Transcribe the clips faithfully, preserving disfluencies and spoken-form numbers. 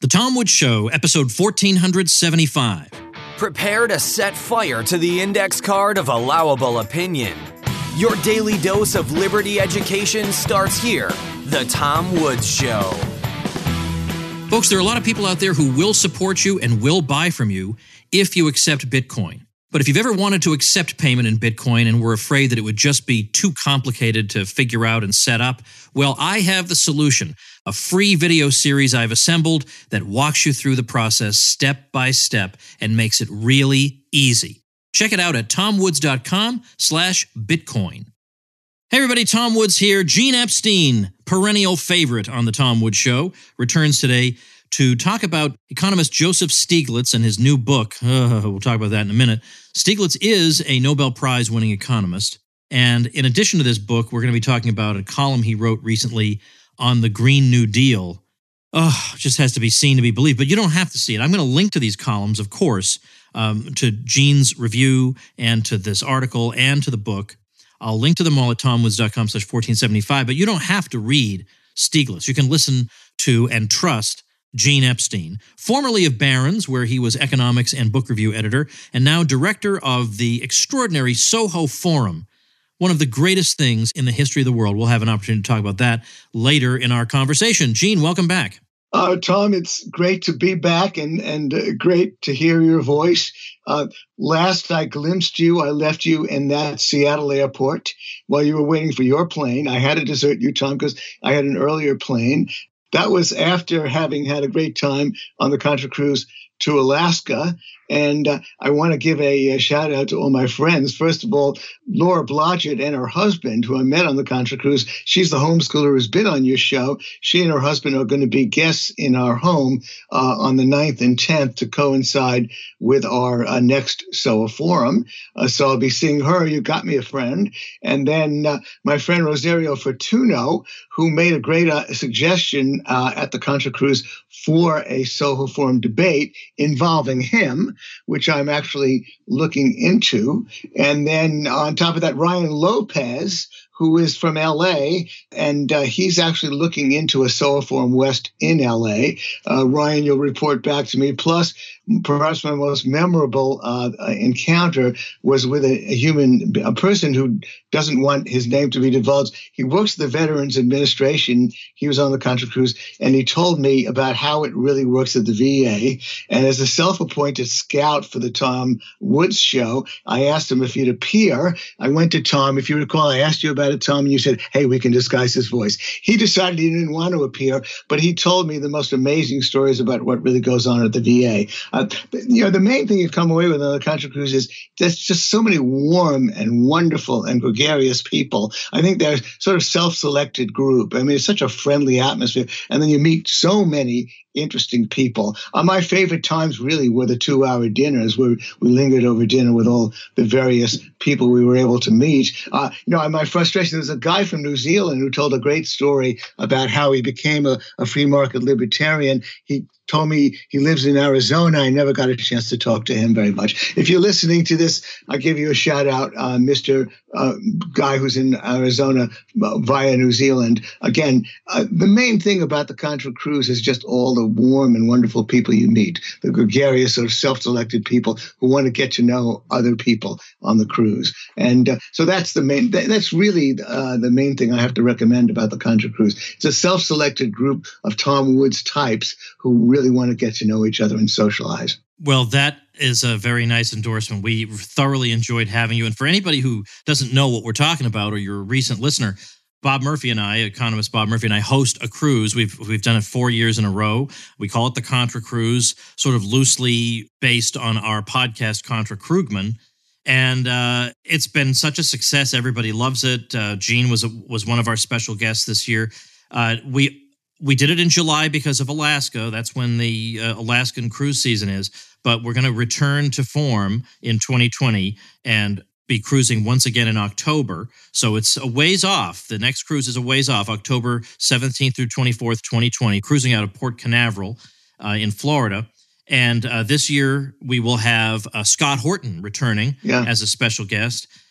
Tom Woods Show, episode fourteen seventy-five. Prepare to set fire to the index card of allowable opinion. Your daily dose of liberty education starts here. The Tom Woods Show. Folks, there are a lot of people out there who will support you and will buy from you if you accept Bitcoin. But if you've ever wanted to accept payment in Bitcoin and were afraid that it would just be too complicated to figure out and set up, well, I have the solution. A free video series I've assembled that walks you through the process step by step and makes it really easy. Check it out at tomwoods.com slash Bitcoin. Hey everybody, Tom Woods here. Gene Epstein, perennial favorite on the Tom Woods Show, returns today to talk about economist Joseph Stiglitz and his new book. Uh, we'll talk about that in a minute. Stiglitz is a Nobel Prize-winning economist. And in addition to this book, we're going to be talking about a column he wrote recently on the Green New Deal. Oh, just has to be seen to be believed, but you don't have to see it. I'm going to link to these columns, of course, um, to Gene's review and to this article and to the book. I'll link to them all at tomwoods.com slash 1475, but you don't have to read Stiglitz. You can listen to and trust Gene Epstein, formerly of Barron's, where he was economics and book review editor, and now director of the extraordinary Soho Forum, one of the greatest things in the history of the world. We'll have an opportunity to talk about that later in our conversation. Gene, welcome back. Uh, Tom, it's great to be back and, and uh, great to hear your voice. Uh, last I glimpsed you, I left you in that Seattle airport while you were waiting for your plane. I had to desert you, Tom, because I had an earlier plane. That was after having had a great time on the Contra Cruise to Alaska. And uh, I want to give a, a shout out to all my friends. First of all, Laura Blodgett and her husband, who I met on the Contra Cruise. She's the homeschooler who's been on your show. She and her husband are going to be guests in our home uh, on the ninth and tenth to coincide with our uh, next S O A Forum. Uh, so I'll be seeing her. You got me a friend. And then uh, my friend Rosario Fortuno, who made a great uh, suggestion uh, at the Contra Cruise for a Soho Forum debate involving him, which I'm actually looking into. And then on top of that, Ryan Lopez, who is from L A, and uh, he's actually looking into a S O A Forum West in L A. Uh, Ryan, you'll report back to me. Plus, perhaps my most memorable uh, encounter was with a, a human, a person who doesn't want his name to be divulged. He works for the Veterans Administration. He was on the Contra Cruise, and he told me about how it really works at the V A. And as a self-appointed scout for the Tom Woods Show, I asked him if he'd appear. I went to Tom. If you recall, I asked you about it, Tom, and you said, hey, we can disguise his voice. He decided he didn't want to appear, but he told me the most amazing stories about what really goes on at the V A. Uh, you know, the main thing you've come away with on the Contra Cruise is there's just so many warm and wonderful and gregarious people. I think they're sort of self-selected group. I mean, it's such a friendly atmosphere. And then you meet so many interesting people. Uh, my favorite times really were the two-hour dinners where we lingered over dinner with all the various people we were able to meet. Uh, you know, my frustration, there was a guy from New Zealand who told a great story about how he became a, a free market libertarian. He told me he lives in Arizona. I never got a chance to talk to him very much. If you're listening to this, I'll give you a shout out, uh, Mister Uh, guy who's in Arizona uh, via New Zealand. Again, uh, the main thing about the Contra Cruise is just all the warm and wonderful people you meet, the gregarious sort of self-selected people who want to get to know other people on the cruise. And uh, so that's the main, that, that's really uh, the main thing I have to recommend about the Contra Cruise. It's a self-selected group of Tom Woods types who really want to get to know each other and socialize. Well, that is a very nice endorsement. We thoroughly enjoyed having you. And for anybody who doesn't know what we're talking about, or you're a recent listener, Bob Murphy and I, economist Bob Murphy and I, host a cruise. We've we've done it four years in a row. We call it the Contra Cruise, sort of loosely based on our podcast, Contra Krugman. And uh, it's been such a success. Everybody loves it. Uh, Gene was a, was one of our special guests this year. Uh, we we did it in July because of Alaska. That's when the uh, Alaskan cruise season is. But we're going to return to form in twenty twenty and be cruising once again in October. So it's a ways off. The next cruise is a ways off, October seventeenth through twenty-fourth, twenty twenty, cruising out of Port Canaveral uh, in Florida. And uh, this year we will have uh, Scott Horton returning yeah. as a special guest.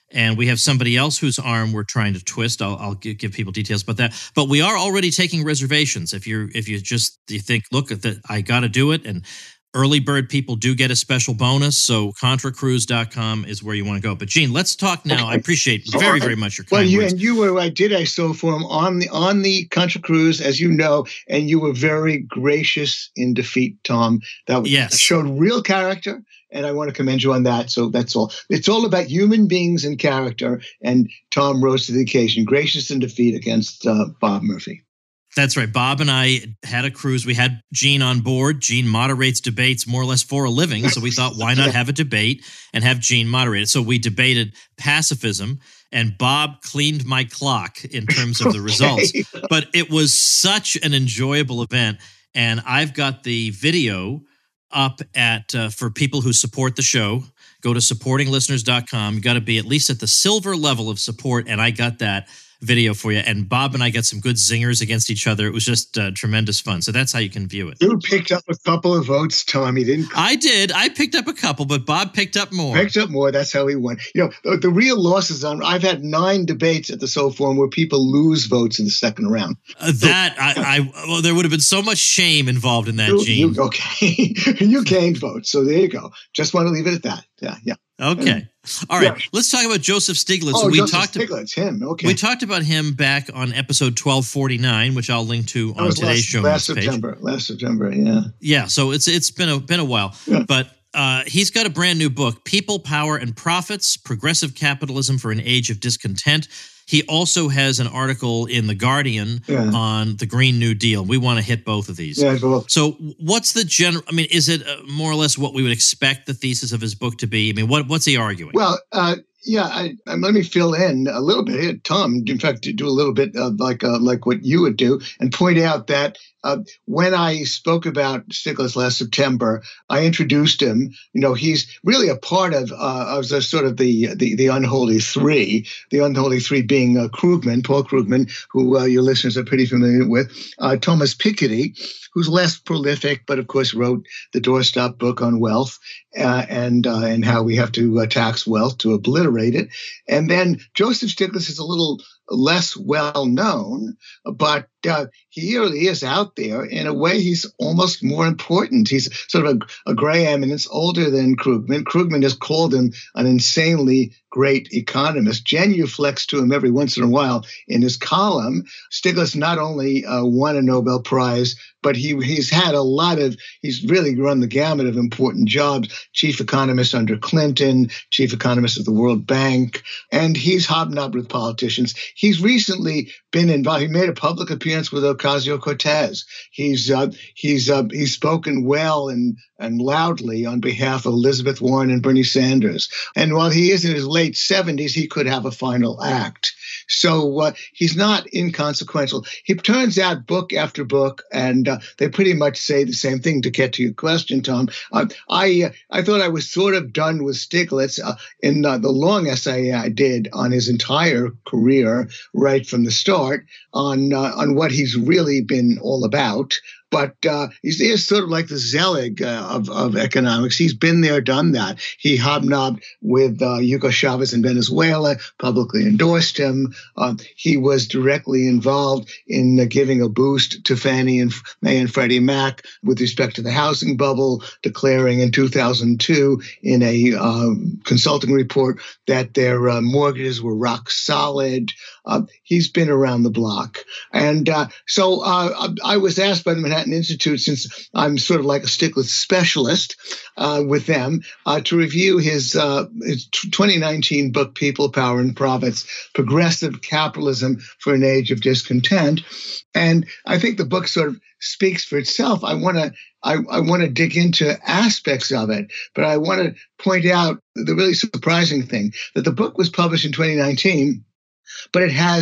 And we have somebody else whose arm we're trying to twist. I'll, I'll give, give people details about that. But we are already taking reservations. If you're if you just you think, look, at the, I got to do it, and early bird people do get a special bonus. So contra cruise dot com is where you want to go. But Gene, let's talk now. I appreciate very, very much your kind well, you, words. And you were, I did, I saw for him on the, on the Contra Cruise, as you know, and you were very gracious in defeat, Tom. That was, yes. showed real character, and I want to commend you on that. So that's all. It's all about human beings and character, and Tom rose to the occasion, gracious in defeat against uh, Bob Murphy. That's right. Bob and I had a cruise. We had Gene on board. Gene moderates debates more or less for a living. So we thought, why not have a debate and have Gene moderate it? So we debated pacifism, and Bob cleaned my clock in terms of the results. But it was such an enjoyable event. And I've got the video up at uh, for people who support the show. Go to supporting listeners dot com. You got to be at least at the silver level of support. And I got that video for you, and Bob and I got some good zingers against each other. It was just uh, tremendous fun. So that's how you can view it. You picked up a couple of votes, Tom. He didn't. I did. I picked up a couple, but Bob picked up more. Picked up more. That's how he won. You know, the, the real losses on. I've had nine debates at the Soul Forum where people lose votes in the second round. Uh, that I, I well, there would have been so much shame involved in that, you, Gene. You, okay, you gained votes, so there you go. Just want to leave it at that. Yeah, yeah. Okay. All right. Yeah. Let's talk about Joseph Stiglitz. Oh, we Joseph talked Stiglitz, him. Okay. We talked about him back on episode twelve forty-nine, which I'll link to that on was today's last, show last notes September. page. Last September, yeah. Yeah. So it's it's been a been a while, yeah. but uh, he's got a brand new book, People, Power, and Profits: Progressive Capitalism for an Age of Discontent. He also has an article in The Guardian yeah. on the Green New Deal. We want to hit both of these. Yeah, well, so what's the general, I mean, is it uh, more or less what we would expect the thesis of his book to be? I mean, what what's he arguing? Well, uh, yeah, I, I, let me fill in a little bit here, Tom. In fact, to do a little bit of like uh, like what you would do, and point out that uh, when I spoke about Stiglitz last September, I introduced him. You know, he's really a part of uh, of the sort of the, the the unholy three. The unholy three being uh, Krugman, Paul Krugman, who uh, your listeners are pretty familiar with, uh, Thomas Piketty, who's less prolific, but of course wrote the doorstop book on wealth uh, and uh, and how we have to uh, tax wealth to obliterate it. And then Joseph Stiglitz is a little less well known, but uh, he really is out there. In a way, he's almost more important. He's sort of a, a gray eminence, older than Krugman. Krugman has called him an insanely great economist, genuflects to him every once in a while in his column. Stiglitz not only uh, won a Nobel Prize, but he he's had a lot of, he's really run the gamut of important jobs, chief economist under Clinton, chief economist of the World Bank, and he's hobnobbed with politicians. He's recently been involved, he made a public appearance with Ocasio-Cortez. He's uh, he's uh, he's spoken well and and loudly on behalf of Elizabeth Warren and Bernie Sanders. And while he is in his late seventies, he could have a final act. So uh, he's not inconsequential. He turns out book after book, and uh, they pretty much say the same thing. To get to your question, Tom, uh, I uh, I thought I was sort of done with Stiglitz uh, in uh, the long essay I did on his entire career, right from the start, on uh, on what he's really been all about. But uh, he's, he's sort of like the Zelig uh, of, of economics. He's been there, done that. He hobnobbed with uh, Hugo Chavez in Venezuela, publicly endorsed him. Uh, he was directly involved in uh, giving a boost to Fannie and Mae and Freddie Mac with respect to the housing bubble, declaring in two thousand two in a uh, consulting report that their uh, mortgages were rock solid. Uh, he's been around the block. And uh, so uh, I was asked by the Manhattan Institute, since I'm sort of like a Stiglitz specialist uh, with them, uh, to review his, uh, his twenty nineteen book, People, Power, and Profits: Progressive Capitalism for an Age of Discontent. And I think the book sort of speaks for itself. I want to I, I want to dig into aspects of it, but I want to point out the really surprising thing, that the book was published in twenty nineteen, but it has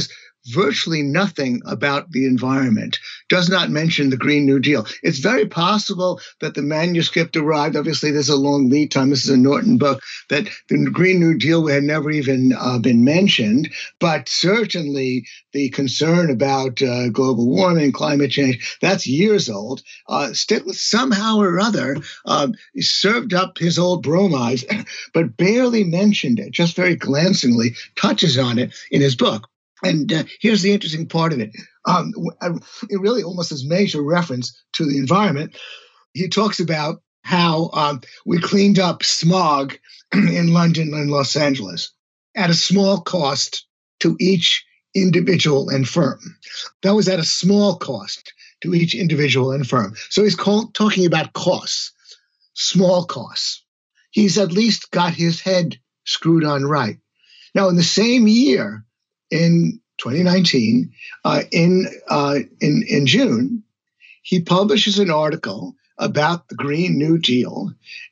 virtually nothing about the environment, does not mention the Green New Deal. It's very possible that the manuscript arrived. Obviously, there's a long lead time. This is a Norton book, that the Green New Deal had never even uh, been mentioned. But certainly the concern about uh, global warming, climate change, that's years old. Uh, Stiglitz somehow or other uh, served up his old bromides, but barely mentioned it, just very glancingly touches on it in his book. And uh, here's the interesting part of it. Um, it really almost is major reference to the environment. He talks about how um, we cleaned up smog in London and Los Angeles at a small cost to each individual and firm. That was at a small cost to each individual and firm. So he's called, talking about costs, small costs. He's at least got his head screwed on right. Now, in the same year, in twenty nineteen, uh, in, uh, in in June, he publishes an article about the Green New Deal,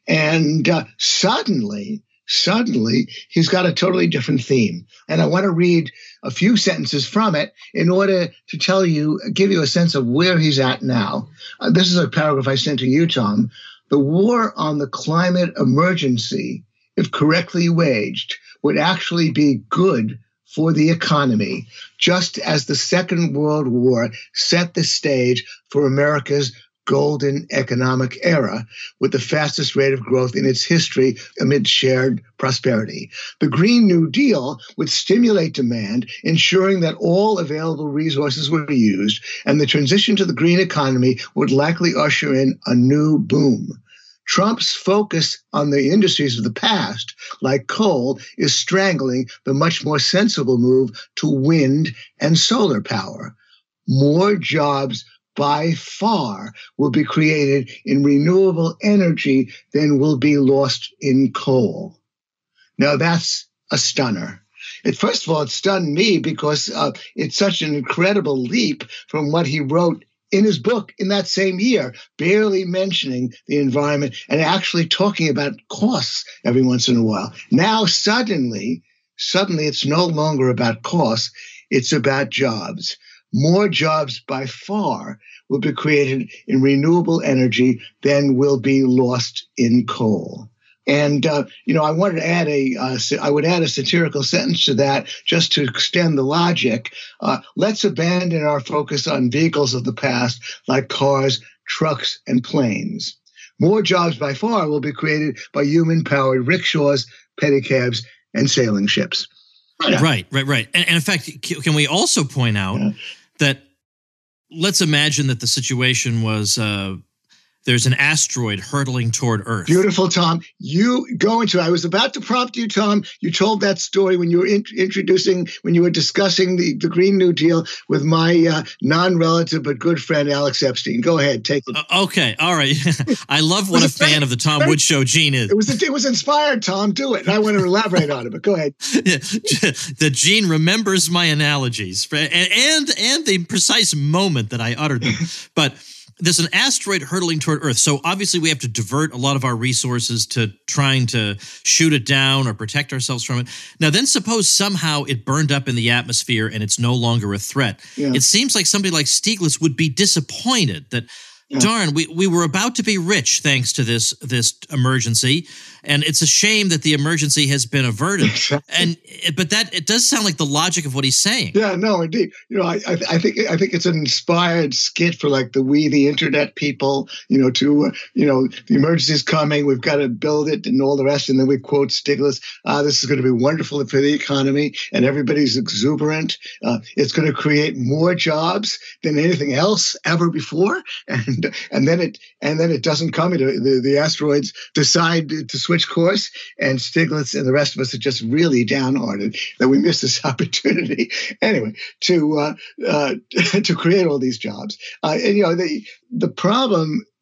and uh, suddenly, suddenly, he's got a totally different theme. And I want to read a few sentences from it in order to tell you, give you a sense of where he's at now. Uh, this is a paragraph I sent to you, Tom. The war on the climate emergency, if correctly waged, would actually be good for the economy, just as the Second World War set the stage for America's golden economic era with the fastest rate of growth in its history amid shared prosperity. The Green New Deal would stimulate demand, ensuring that all available resources were used, and the transition to the green economy would likely usher in a new boom. Trump's focus on the industries of the past, like coal, is strangling the much more sensible move to wind and solar power. More jobs by far will be created in renewable energy than will be lost in coal. Now, that's a stunner. It, first of all, it stunned me because uh, it's such an incredible leap from what he wrote in his book in that same year, barely mentioning the environment and actually talking about costs every once in a while. Now, suddenly, suddenly it's no longer about costs. It's about jobs. More jobs by far will be created in renewable energy than will be lost in coal. And, uh, you know, I wanted to add a, uh, I would add a satirical sentence to that just to extend the logic. Uh, let's abandon our focus on vehicles of the past like cars, trucks, and planes. More jobs by far will be created by human-powered rickshaws, pedicabs, and sailing ships. Yeah. Right, right, right. And, and in fact, can we also point out yeah. that let's imagine that the situation was uh, there's an asteroid hurtling toward Earth. Beautiful, Tom. You go into, I was about to prompt you, Tom. You told that story when you were in, introducing, when you were discussing the, the Green New Deal with my uh, non-relative but good friend, Alex Epstein. Go ahead, take it. Uh, okay, all right. I love what a fan of the Tom Woods Show Gene is. It was, it was inspired, Tom. Do it. And I want to elaborate on it, but go ahead. Yeah, the Gene remembers my analogies and, and, and the precise moment that I uttered them. But there's an asteroid hurtling toward Earth. So obviously we have to divert a lot of our resources to trying to shoot it down or protect ourselves from it. Now, then suppose somehow it burned up in the atmosphere and it's no longer a threat. Yeah. It seems like somebody like Stiglitz would be disappointed that, yeah. darn, we, we were about to be rich thanks to this, this emergency. And it's a shame that the emergency has been averted. And but that it does sound like the logic of what he's saying. Yeah, no, indeed. You know, I I, I think I think it's an inspired skit for like the we the internet people. You know, to uh, you know the emergency is coming. We've got to build it and all the rest. And then we quote Stiglitz. Ah, this is going to be wonderful for the economy, and everybody's exuberant. Uh, it's going to create more jobs than anything else ever before. And and then it and then it doesn't come. It, the the asteroids decide to switch course, and Stiglitz and the rest of us are just really downhearted that we missed this opportunity anyway to uh, uh, to create all these jobs. Uh, and you know the the problem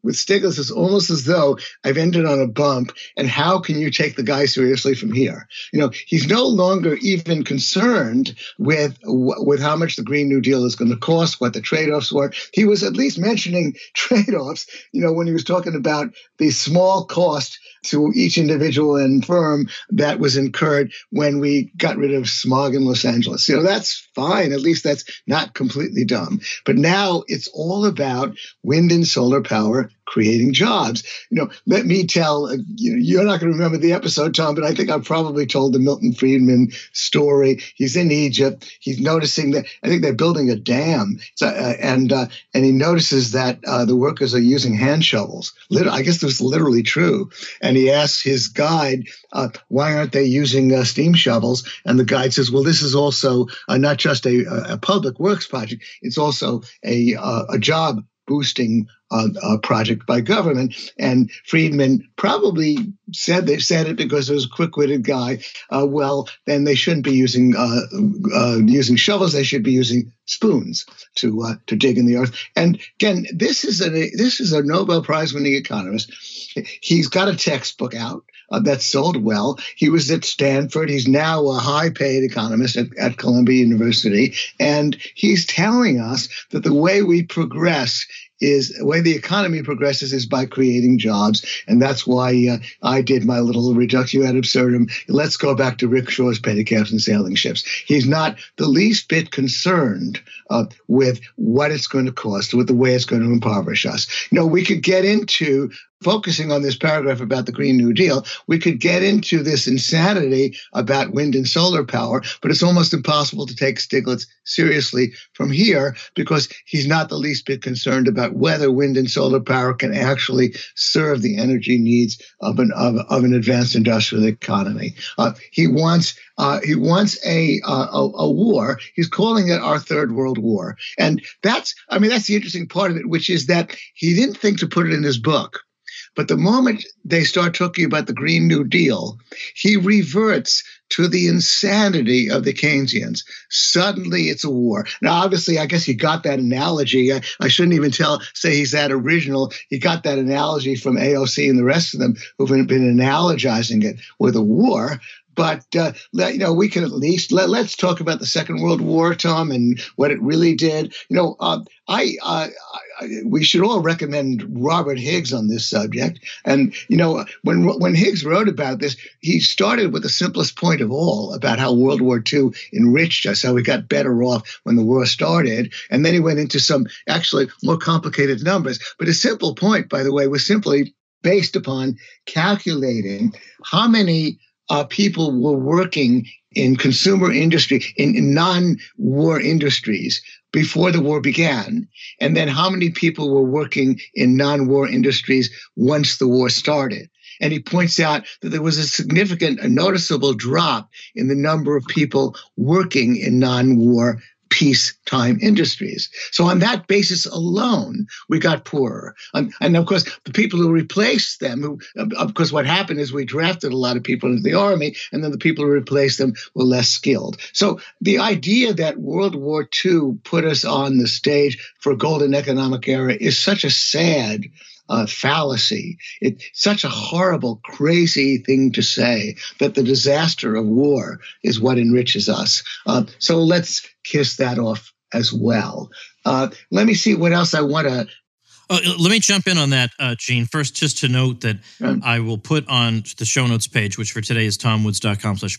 with Stiglitz, it's almost as though I've ended on a bump, and how can you take the guy seriously from here? You know, he's no longer even concerned with with how much the Green New Deal is going to cost, what the trade-offs were. He was at least mentioning trade-offs, you know, when he was talking about the small cost to each individual and firm that was incurred when we got rid of smog in Los Angeles. You know, that's fine. At least that's not completely dumb. But now it's all about wind and solar power creating jobs. You know, let me tell, uh, you know, you're not going to remember the episode, Tom, but I think I've probably told the Milton Friedman story. He's in Egypt. He's noticing that, I think they're building a dam. So, uh, and uh, and he notices that uh, the workers are using hand shovels. Lit- I guess this is literally true. And he asks his guide, uh, why aren't they using uh, steam shovels? And the guide says, well, this is also uh, not just a, a public works project. It's also a, uh, a job boosting uh, uh, project by government. And Friedman probably said they said it because he was a quick-witted guy. Uh, well, then they shouldn't be using uh, uh, using shovels. They should be using spoons to uh, to dig in the earth. And again, this is a this is a Nobel Prize-winning economist. He's got a textbook out uh, that sold well. He was at Stanford. He's now a high-paid economist at, at Columbia University, and he's telling us that the way we progress is the way the economy progresses is by creating jobs. And that's why uh, I did my little reductio ad absurdum. Let's go back to rickshaws, pedicabs, and sailing ships. He's not the least bit concerned uh, with what it's going to cost, with the way it's going to impoverish us. You know, we could get into focusing on this paragraph about the Green New Deal, we could get into this insanity about wind and solar power, but it's almost impossible to take Stiglitz seriously from here because he's not the least bit concerned about whether wind and solar power can actually serve the energy needs of an of, of an advanced industrial economy. Uh, he wants uh, he wants a, uh, a a war. He's calling it our third world war, and that's I mean that's the interesting part of it, which is that he didn't think to put it in his book. But the moment they start talking about the Green New Deal, he reverts to the insanity of the Keynesians. Suddenly it's a war. Now, obviously, I guess he got that analogy. I, I shouldn't even tell, say he's that original. He got that analogy from A O C and the rest of them who've been, been analogizing it with a war. But, uh, you know, we can at least, let, let's talk about the Second World War, Tom, and what it really did. You know, uh, I, uh, I, we should all recommend Robert Higgs on this subject. And, you know, when when Higgs wrote about this, he started with the simplest point of all about how World War Two enriched us, how we got better off when the war started. And then he went into some actually more complicated numbers. But his simple point, by the way, was simply based upon calculating how many Uh, people were working in consumer industry, in, in non-war industries before the war began, and then how many people were working in non-war industries once the war started. And he points out that there was a significant, a noticeable drop in the number of people working in non-war peacetime industries. So on that basis alone, we got poorer. And, and of course, the people who replaced them, who, of course, what happened is we drafted a lot of people into the army, and then the people who replaced them were less skilled. So the idea that World War Two put us on the stage for a golden economic era is such a sad Uh, fallacy. It's such a horrible, crazy thing to say that the disaster of war is what enriches us. Uh, so let's kiss that off as well. Uh, let me see what else I want to. Uh, let me jump in on that, uh, Gene. First, just to note that um, I will put on the show notes page, which for today is tomwoods.com slash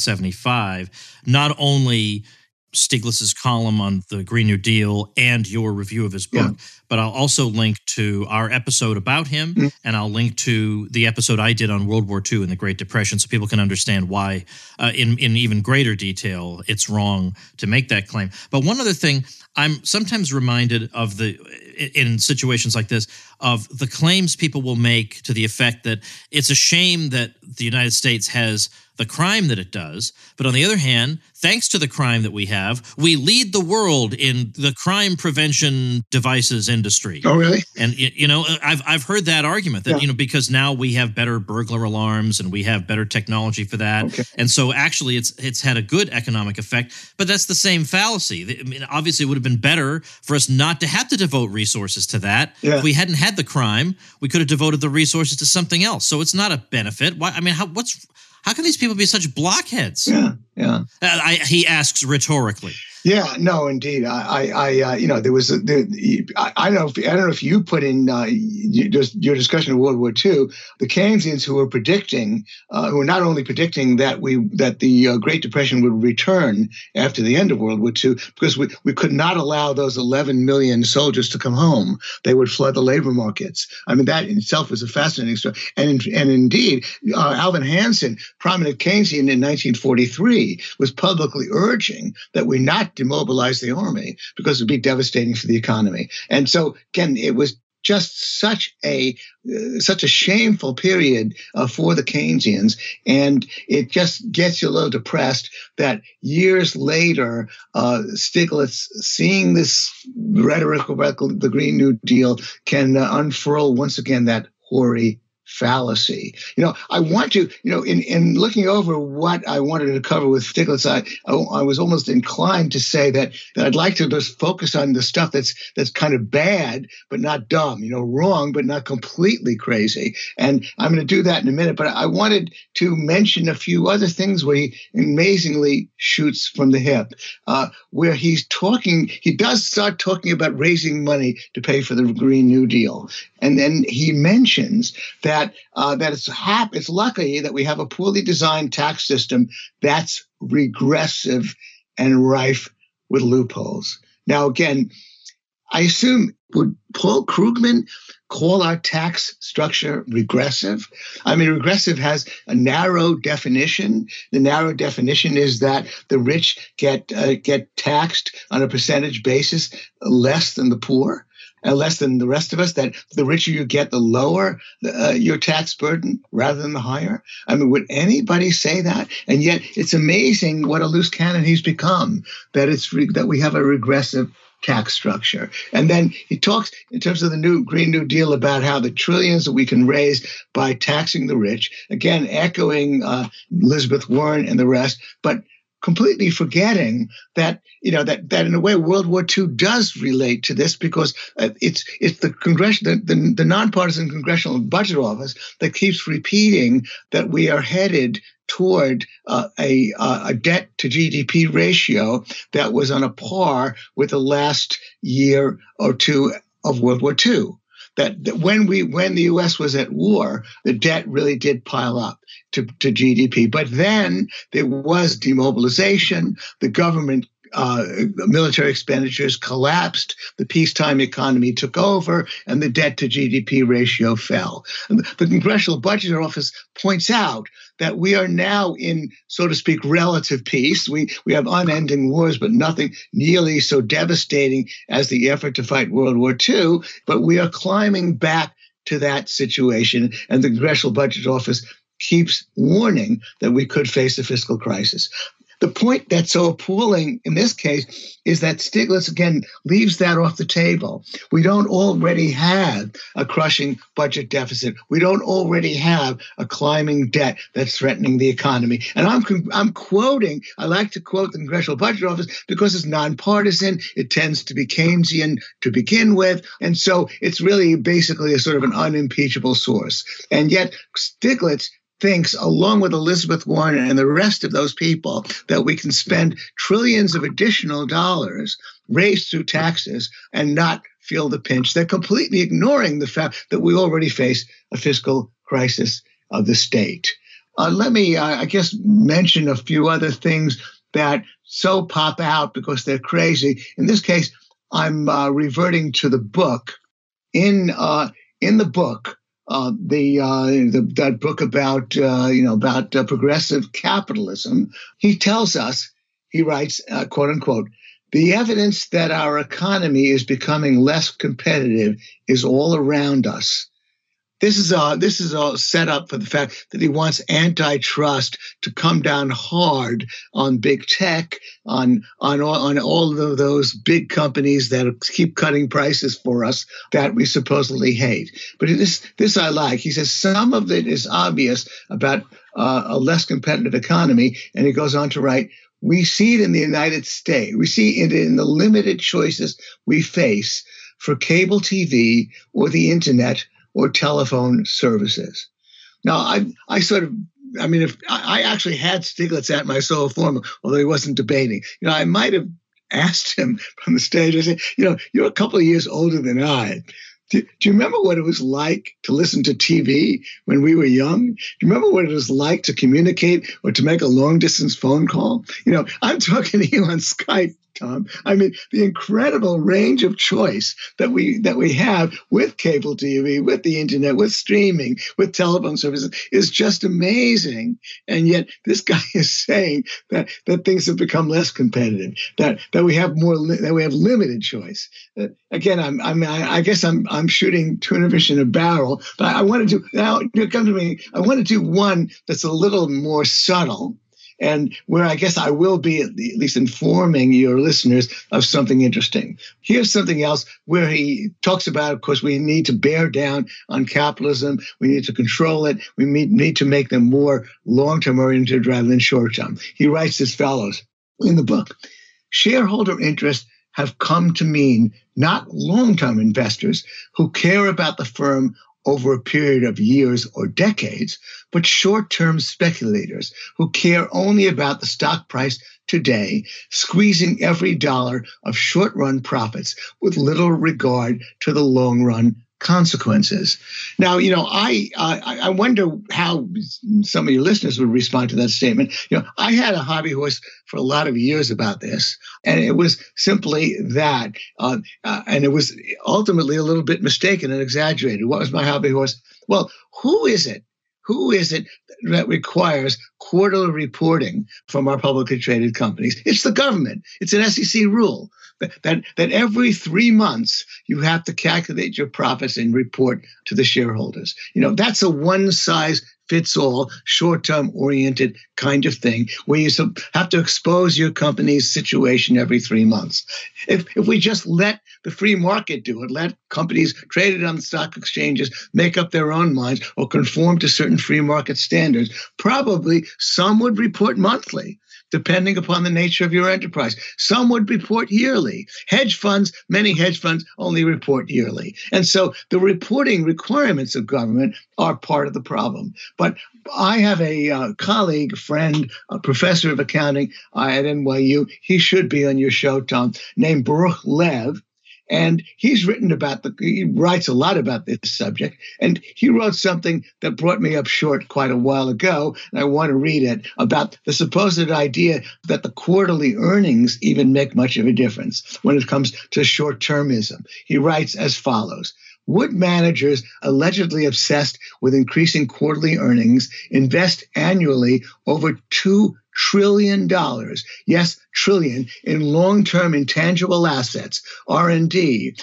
1475, not only Stiglitz's column on the Green New Deal and your review of his book, yeah. but I'll also link to our episode about him, mm-hmm. and I'll link to the episode I did on World War Two and the Great Depression so people can understand why, uh, in, in even greater detail, it's wrong to make that claim. But one other thing, I'm sometimes reminded of the, in situations like this, of the claims people will make to the effect that it's a shame that the United States has the crime that it does, but on the other hand, thanks to the crime that we have, we lead the world in the crime prevention devices industry. Oh, really? And, you know, I've I've heard that argument that, yeah. you know, because now we have better burglar alarms and we have better technology for that. Okay. And so actually it's it's had a good economic effect. But that's the same fallacy. I mean, obviously, it would have been better for us not to have to devote resources to that. Yeah. If we hadn't had the crime, we could have devoted the resources to something else. So it's not a benefit. Why? I mean, how what's how can these people be such blockheads? Yeah, yeah. Uh, I, he asks rhetorically. Yeah, no, indeed. I, I, I uh, you know, there was, a, there, I, I don't know, if, I don't know if you put in uh, you, just your discussion of World War Two, the Keynesians who were predicting, uh, who were not only predicting that we that the uh, Great Depression would return after the end of World War Two, because we, we could not allow those eleven million soldiers to come home. They would flood the labor markets. I mean, that in itself was a fascinating story. And and indeed, uh, Alvin Hansen, prominent Keynesian in nineteen forty-three, was publicly urging that we not demobilize the army because it would be devastating for the economy. And so, again, it was just such a uh, such a shameful period uh, for the Keynesians, and it just gets you a little depressed that years later, uh, Stiglitz, seeing this rhetoric about the Green New Deal, can uh, unfurl once again that hoary fallacy. You know, I want to, you know, in, in looking over what I wanted to cover with Stiglitz, I, I, I was almost inclined to say that, that I'd like to just focus on the stuff that's that's kind of bad, but not dumb, you know, wrong, but not completely crazy. And I'm going to do that in a minute, but I wanted to mention a few other things where he amazingly shoots from the hip, uh, where he's talking, he does start talking about raising money to pay for the Green New Deal. And then he mentions that That, uh, that it's hap- it's lucky that we have a poorly designed tax system that's regressive and rife with loopholes. Now, again, I assume, would Paul Krugman call our tax structure regressive? I mean, regressive has a narrow definition. The narrow definition is that the rich get uh, get taxed on a percentage basis less than the poor. Uh, less than the rest of us, that the richer you get, the lower uh, your tax burden rather than the higher. I mean, would anybody say that? And yet it's amazing what a loose cannon he's become, that it's re- that we have a regressive tax structure. And then he talks in terms of the new Green New Deal about how the trillions that we can raise by taxing the rich, again, echoing uh, Elizabeth Warren and the rest, but completely forgetting that, you know, that, that in a way World War Two does relate to this, because uh, it's it's the congressional, the, the, the nonpartisan Congressional Budget Office that keeps repeating that we are headed toward uh, a, uh, a debt to G D P ratio that was on a par with the last year or two of World War Two. That, that when we when the U S was at war, the debt really did pile up to, to G D P. But then there was demobilization. The government uh, military expenditures collapsed. The peacetime economy took over, and the debt to G D P ratio fell. And the, the Congressional Budget Office points out that we are now in, so to speak, relative peace. We we have unending wars, but nothing nearly so devastating as the effort to fight World War Two. But we are climbing back to that situation, and the Congressional Budget Office keeps warning that we could face a fiscal crisis. The point that's so appalling in this case is that Stiglitz, again, leaves that off the table. We don't already have a crushing budget deficit. We don't already have a climbing debt that's threatening the economy. And I'm I'm quoting, I like to quote the Congressional Budget Office because it's nonpartisan. It tends to be Keynesian to begin with. And so it's really basically a sort of an unimpeachable source. And yet Stiglitz thinks, along with Elizabeth Warren and the rest of those people, that we can spend trillions of additional dollars raised through taxes and not feel the pinch. They're completely ignoring the fact that we already face a fiscal crisis of the state. Uh, let me, uh, I guess, mention a few other things that so pop out because they're crazy. In this case, I'm uh, reverting to the book. In uh, in the book, Uh, the, uh, the that book about uh, you know about uh, progressive capitalism, he tells us, he writes, uh, quote unquote, the evidence that our economy is becoming less competitive is all around us. This is all, this is all set up for the fact that he wants antitrust to come down hard on big tech, on on all, on all of those big companies that keep cutting prices for us that we supposedly hate. But this this I like. He says some of it is obvious about uh, a less competitive economy, and he goes on to write, we see it in the United States. We see it in the limited choices we face for cable T V or the internet or telephone services. Now, I I sort of, I mean, if I actually had Stiglitz at my solo forum, although he wasn't debating, you know, I might have asked him from the stage, I said, you know, you're a couple of years older than I. Do, do you remember what it was like to listen to T V when we were young? Do you remember what it was like to communicate or to make a long distance phone call? You know, I'm talking to you on Skype, Tom. I mean, the incredible range of choice that we that we have with cable T V, with the internet, with streaming, with telephone services is just amazing. And yet this guy is saying that that things have become less competitive, that that we have more li- that we have limited choice. Uh, again, I'm I'm I guess I'm I'm shooting tuna fish in a barrel, but I want to do now. Come to me. I want to do one that's a little more subtle, and where I guess I will be at least informing your listeners of something interesting. Here's something else where he talks about, of course, we need to bear down on capitalism. We need to control it. We need to make them more long-term oriented rather than short-term. He writes as follows in the book: shareholder interests have come to mean not long-term investors who care about the firm over a period of years or decades, but short-term speculators who care only about the stock price today, squeezing every dollar of short-run profits with little regard to the long-run consequences. Now, you know, I, I I wonder how some of your listeners would respond to that statement. You know, I had a hobby horse for a lot of years about this, and it was simply that, uh, uh, and it was ultimately a little bit mistaken and exaggerated. What was my hobby horse? Well, who is it? Who is it that requires quarterly reporting from our publicly traded companies? It's the government. It's an S E C rule that, that, that every three months you have to calculate your profits and report to the shareholders. You know, that's a one size fits all, short-term oriented kind of thing where you have to expose your company's situation every three months. If if we just let the free market do it, let companies traded on the stock exchanges make up their own minds or conform to certain free market standards, probably some would report monthly, depending upon the nature of your enterprise. Some would report yearly. Hedge funds, many hedge funds only report yearly. And so the reporting requirements of government are part of the problem. But I have a uh, colleague, friend, a professor of accounting uh, at N Y U. He should be on your show, Tom, named Baruch Lev. And he's written about the, he writes a lot about this subject. And he wrote something that brought me up short quite a while ago. And I want to read it about the supposed idea that the quarterly earnings even make much of a difference when it comes to short-termism. He writes as follows: would managers allegedly obsessed with increasing quarterly earnings invest annually over two trillion dollars, yes, trillion, in long-term intangible assets, R and D,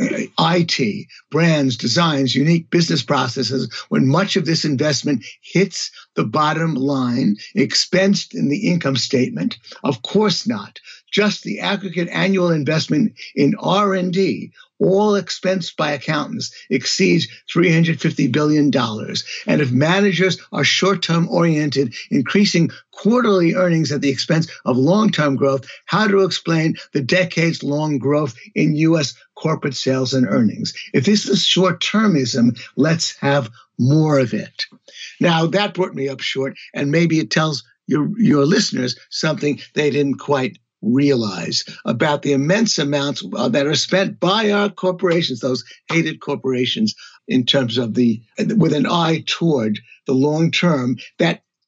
I T, brands, designs, unique business processes, when much of this investment hits the bottom line, expensed in the income statement? Of course not. Just the aggregate annual investment in R and D, all expensed by accountants, exceeds three hundred fifty billion dollars. And if managers are short-term oriented, increasing quarterly earnings at the expense of long-term growth, how to explain the decades-long growth in U S corporate sales and earnings? If this is short-termism, let's have more of it. Now, that brought me up short, and maybe it tells your, your listeners something they didn't quite realize about the immense amounts uh, that are spent by our corporations, those hated corporations, in terms of the, with an eye toward the long term, that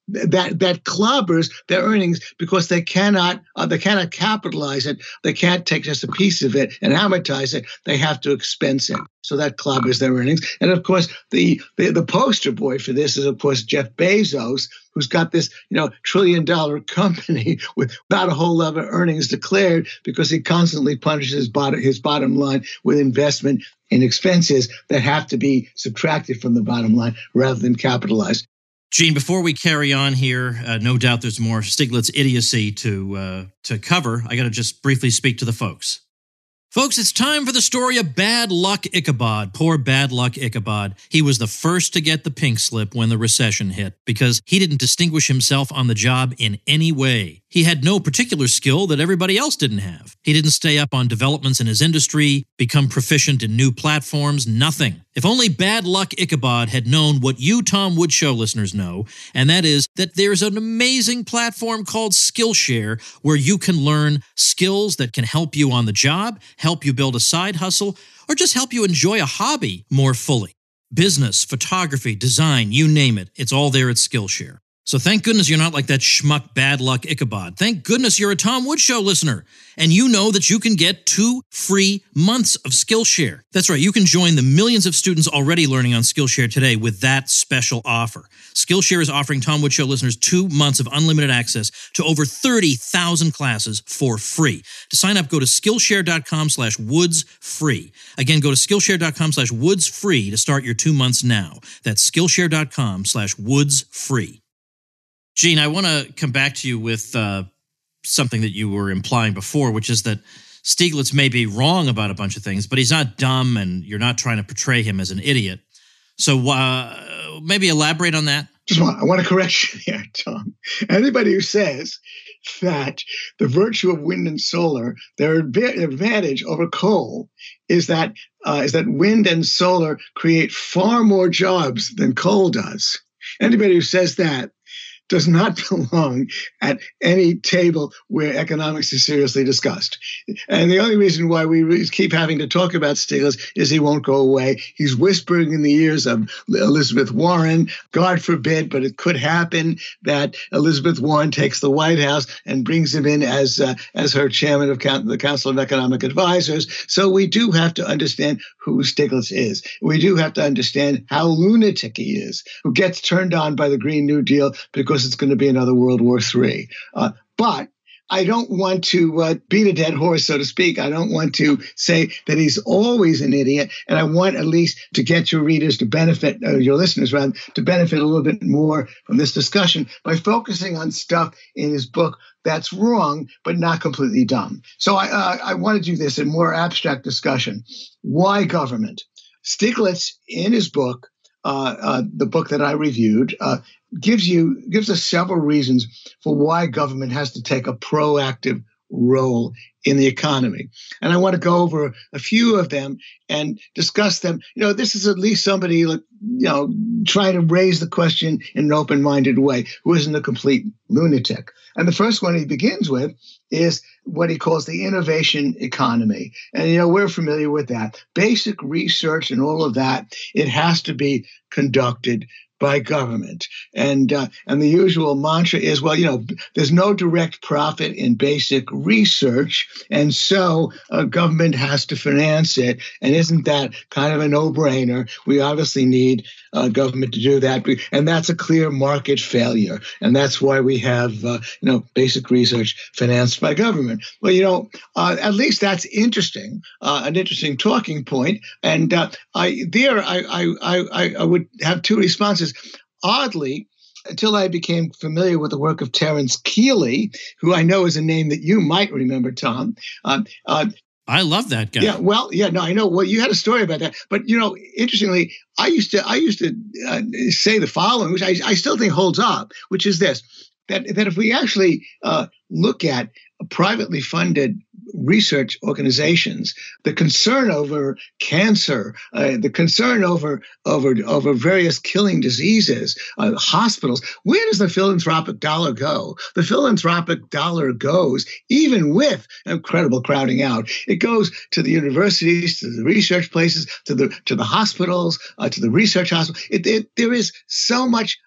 that that clobbers their earnings because they cannot uh, they cannot capitalize it. They can't take just a piece of it and amortize it. They have to expense it. So that clobbers their earnings. And of course, the, the the poster boy for this is of course Jeff Bezos, who's got this you know trillion dollar company with not a whole lot of earnings declared because he constantly punishes his bottom his bottom line with investment in expenses that have to be subtracted from the bottom line rather than capitalized. Gene, before we carry on here, uh, no doubt there's more Stiglitz idiocy to uh, to cover. I got to just briefly speak to the folks. Folks, it's time for the story of Bad Luck Ichabod. Poor Bad Luck Ichabod. He was the first to get the pink slip when the recession hit because he didn't distinguish himself on the job in any way. He had no particular skill that everybody else didn't have. He didn't stay up on developments in his industry, become proficient in new platforms, nothing. If only Bad Luck Ichabod had known what you Tom Woods Show listeners know, and that is that there's an amazing platform called Skillshare where you can learn skills that can help you on the job, help you build a side hustle, or just help you enjoy a hobby more fully. Business, photography, design, you name it, it's all there at Skillshare. So thank goodness you're not like that schmuck Bad Luck Ichabod. Thank goodness you're a Tom Woods Show listener. And you know that you can get two free months of Skillshare. That's right, you can join the millions of students already learning on Skillshare today with that special offer. Skillshare is offering Tom Woods Show listeners two months of unlimited access to over thirty thousand classes for free. To sign up, go to Skillshare.com slash Woods free. Again, go to Skillshare.com slash Woods free to start your two months now. That's Skillshare.com slash Woods free. Gene, I want to come back to you with uh, something that you were implying before, which is that Stiglitz may be wrong about a bunch of things, but he's not dumb and you're not trying to portray him as an idiot. So uh, maybe elaborate on that. Just want, I want to correct you here, Tom. Anybody who says that the virtue of wind and solar, their advantage over coal is that uh, is that wind and solar create far more jobs than coal does. Anybody who says that does not belong at any table where economics is seriously discussed. And the only reason why we keep having to talk about Stiglitz is he won't go away. He's whispering in the ears of Elizabeth Warren. God forbid, but it could happen that Elizabeth Warren takes the White House and brings him in as uh, as her chairman of the Council of Economic Advisors. So we do have to understand who Stiglitz is. We do have to understand how lunatic he is, who gets turned on by the Green New Deal because it's going to be another World War Three. Uh, but I don't want to uh, beat a dead horse, so to speak. I don't want to say that he's always an idiot. And I want at least to get your readers to benefit, uh, your listeners rather, to benefit a little bit more from this discussion by focusing on stuff in his book that's wrong, but not completely dumb. So I, uh, I want to do this in more abstract discussion. Why government? Stiglitz, in his book, uh, uh, the book that I reviewed, uh, gives you gives us several reasons for why government has to take a proactive role in the economy. And I want to go over a few of them and discuss them. You know, this is at least somebody, you know, trying to raise the question in an open-minded way, who isn't a complete lunatic. And the first one he begins with is what he calls the innovation economy. And, you know, we're familiar with that. Basic research and all of that, it has to be conducted by government. And uh, and the usual mantra is, well, you know, there's no direct profit in basic research, and so uh, government has to finance it. And isn't that kind of a no-brainer? We obviously need uh, government to do that, and that's a clear market failure. And that's why we have, uh, you know, basic research financed by government. Well, you know, uh, at least that's interesting, uh, an interesting talking point. And uh, I there I, I I I would have two responses. Oddly, until I became familiar with the work of Terence Keeley, who I know is a name that you might remember, Tom. Uh, uh, I love that guy. Yeah, well, yeah, no, I know. Well, you had a story about that, but you know, interestingly, I used to, I used to uh, say the following, which I, I still think holds up, which is this: that that if we actually uh, look at privately funded research organizations, the concern over cancer, uh, the concern over over over various killing diseases, uh, hospitals. Where does the philanthropic dollar go? The philanthropic dollar goes, even with incredible crowding out, it goes to the universities, to the research places, to the to the hospitals, uh, to the research hospitals. It, it, there is so much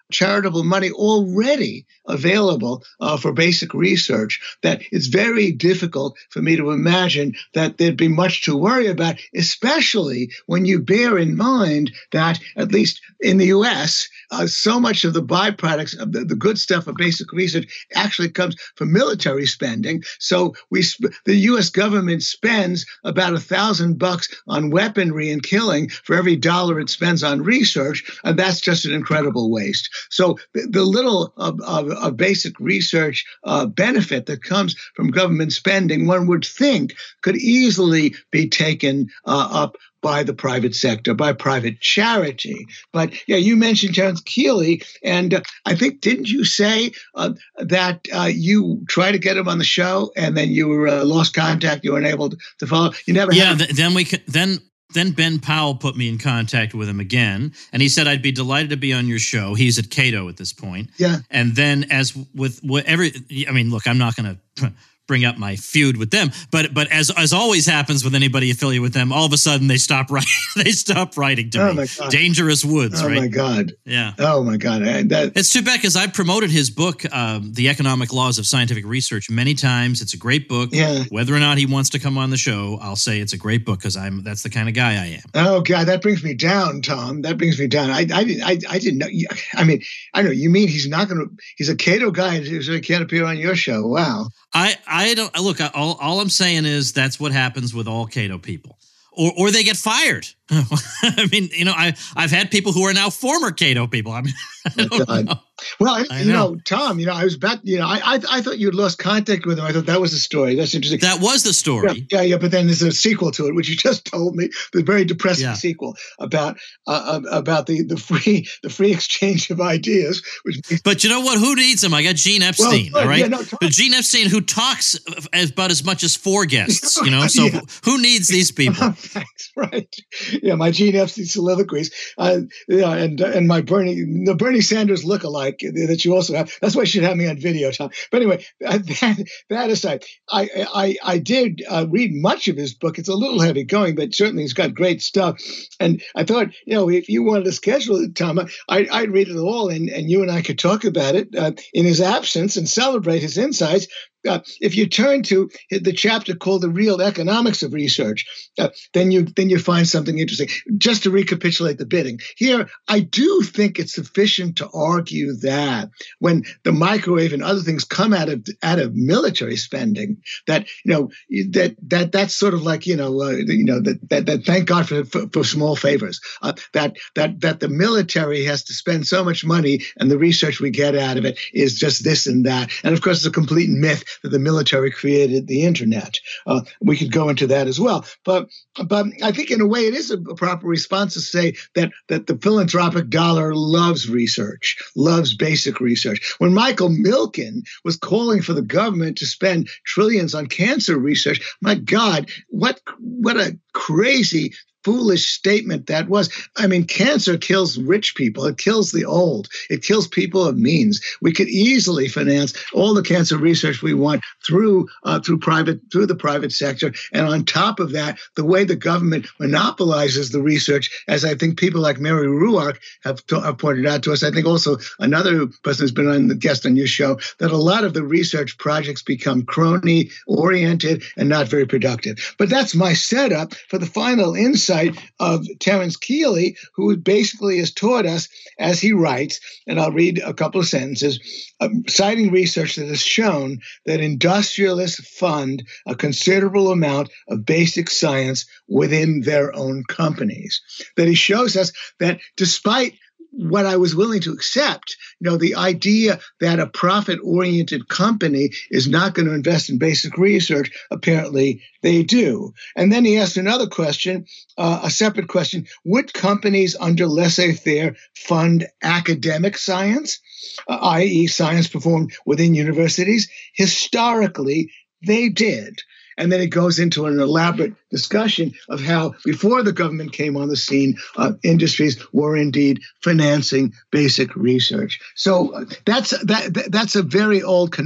charitable money already available uh, for basic research that it's very difficult for me to imagine that there'd be much to worry about, especially when you bear in mind that, at least in the U S, uh, so much of the byproducts of the, the good stuff of basic research actually comes from military spending. So we, sp- the U S government spends about a thousand bucks on weaponry and killing for every dollar it spends on research, and that's just an incredible waste. So the, the little of, of, of basic research uh, benefit that comes from government spending, one would think, could easily be taken uh, up by the private sector, by private charity. But yeah, you mentioned Terence Kealey, and uh, I think, didn't you say uh, that uh, you tried to get him on the show and then you were uh, lost contact, you weren't able to, to follow? You never Yeah, had th- then we could, then Then Ben Powell put me in contact with him again, and he said, I'd be delighted to be on your show. He's at Cato at this point. Yeah. And then as with whatever, I mean, look, I'm not going to bring up my feud with them, but but as as always happens with anybody affiliated with them, all of a sudden they stop writing. They stop writing to oh me. My God. Dangerous Woods, oh right? Oh my God. Yeah. Oh my God. And that, it's too bad because I promoted his book, um, The Economic Laws of Scientific Research, many times. It's a great book. Yeah. Whether or not he wants to come on the show, I'll say it's a great book because I'm that's the kind of guy I am. Oh God, that brings me down, Tom. That brings me down. I I didn't I, I didn't know. I mean, I know you mean he's not going to. He's a Cato guy, so he can't appear on your show. Wow. I, I don't look. All, all I'm saying is that's what happens with all Cato people, or or they get fired. I mean, you know, I I've had people who are now former Cato people. I mean, I don't God. know. Well, I, I you know. know, Tom, you know, I was about, you know, I, I I thought you'd lost contact with him. I thought that was the story. That's interesting. That was the story. Yeah, yeah, yeah. But then there's a sequel to it, which you just told me, the very depressing Yeah. sequel about uh, about the, the free the free exchange of ideas. Which But you know what? Who needs him? I got Gene Epstein, Well, all right? yeah, no, Tom- But Gene Epstein, who talks as, about as much as four guests, you know? So Yeah. who, who needs these people? Thanks, right? Yeah, my Gene Epstein soliloquies, uh, yeah, and and my Bernie the Bernie Sanders lookalike that you also have. That's why you should have me on video, Tom. But anyway, that that aside, I I I did uh, read much of his book. It's a little heavy going, but certainly he's got great stuff. And I thought, you know, if you wanted to schedule it, Tom, I, I'd read it all, and and you and I could talk about it uh, in his absence and celebrate his insights. Uh, if you turn to the chapter called "The Real Economics of Research," uh, then you then you find something interesting. Just to recapitulate the bidding here, I do think it's sufficient to argue that when the microwave and other things come out of out of military spending, that you know that that that's sort of like you know uh, you know that, that that thank God for for, for small favors. Uh, that that that the military has to spend so much money, and the research we get out of it is just this and that. And of course, it's a complete myth that the military created the internet. Uh, we could go into that as well. But but I think in a way it is a, a proper response to say that, that the philanthropic dollar loves research, loves basic research. When Michael Milken was calling for the government to spend trillions on cancer research, my God, what what a crazy foolish statement that was. I mean, cancer kills rich people. It kills the old. It kills people of means. We could easily finance all the cancer research we want through uh, through private through the private sector. And on top of that, the way the government monopolizes the research, as I think people like Mary Ruark have, to, have pointed out to us, I think also another person who's been on the guest on your show, that a lot of the research projects become crony oriented and not very productive. But that's my setup for the final insight of Terence Kealey, who basically has taught us, as he writes, and I'll read a couple of sentences, um, citing research that has shown that industrialists fund a considerable amount of basic science within their own companies. That he shows us that despite what I was willing to accept, you know, the idea that a profit-oriented company is not going to invest in basic research, apparently they do. And then he asked another question, uh, a separate question: would companies under laissez-faire fund academic science, uh, that is science performed within universities? Historically, they did. And then it goes into an elaborate discussion of how, before the government came on the scene, uh, industries were indeed financing basic research. So uh, that's that that's a very old canard